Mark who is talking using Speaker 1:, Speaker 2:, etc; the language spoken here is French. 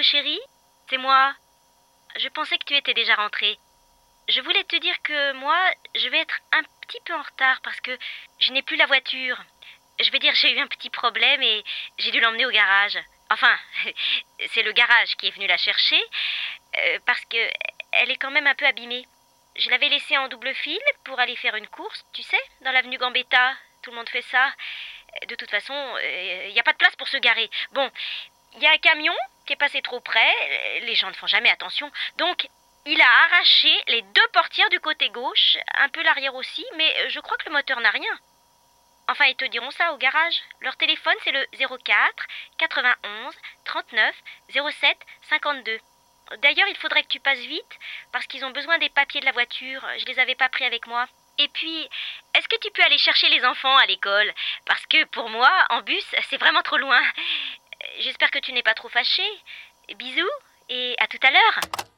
Speaker 1: chérie, c'est moi. Je pensais que tu étais déjà rentrée. Je voulais te dire que moi, je vais être un petit peu en retard parce que je n'ai plus la voiture. Je vais dire, j'ai eu un petit problème et j'ai dû l'emmener au garage. Enfin, c'est le garage qui est venu la chercher parce que elle est quand même un peu abîmée. Je l'avais laissée en double fil pour aller faire une course, tu sais, dans l'avenue Gambetta. Tout le monde fait ça. De toute façon, il n'y a pas de place pour se garer. Bon, il y a un camion qui est passé trop près. Les gens ne font jamais attention. Donc, il a arraché les deux portières du côté gauche, un peu l'arrière aussi, mais je crois que le moteur n'a rien. Enfin, ils te diront ça au garage. Leur téléphone, c'est le 04 91 39 07 52. D'ailleurs, il faudrait que tu passes vite, parce qu'ils ont besoin des papiers de la voiture. Je les avais pas pris avec moi. Et puis, est-ce que tu peux aller chercher les enfants à l'école? Parce que pour moi, en bus, c'est vraiment trop loin. J'espère que tu n'es pas trop fâché. Bisous, et à tout à l'heure.